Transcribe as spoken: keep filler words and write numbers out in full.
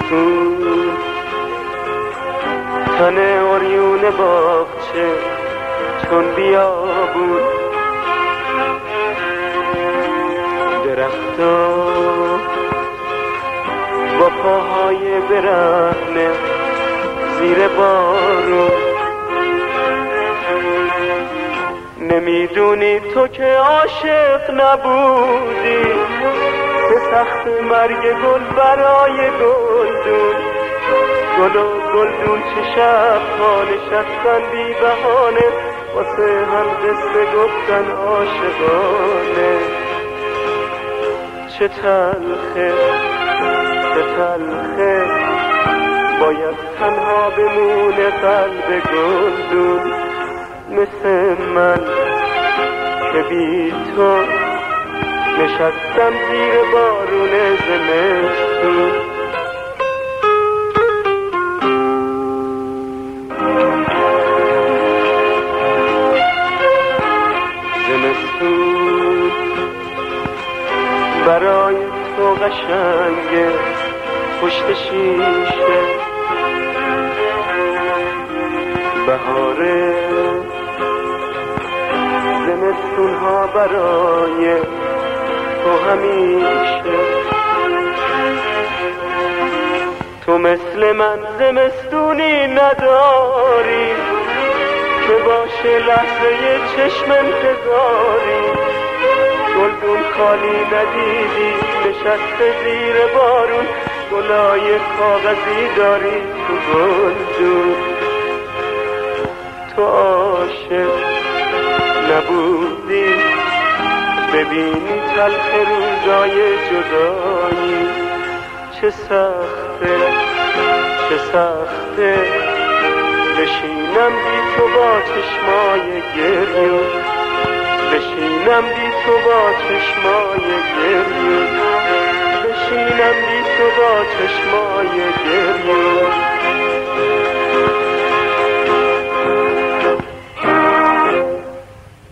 زمستون تن عریون باغچه چون بیابون، درختا با پاهای برهنه زیر بارون. نمیدونی تو که عاشق نبودی، به سخت مرگ گل برای گلدون. گل و گلدون چه شب ها نشستن بی بهانه، واسه هم قصه گفتن عاشقانه. چه تلخه چه تلخه باید تنها بمونه قلب گلدون، مثل من که بی تو نشستم زیر بارون زمستون. زمستون برای تو قشنگه پشت شیشه، بهاره زمستون ها برای تو همیشه. تو مثل من زمستونی نداری که باشه لحظه چشم انتظاری. گلدون خالی ندیدی نشسته زیر بارون، گلای کاغذی داری تو گلدون. تو عاشق نبودی ببینی تلخ روزای جدایی. چه سخته چه سخته بشینم بی تو با چشمای گریون، بشینم بی تو با چشمای گریون، بشینم بی تو با چشمای گریون.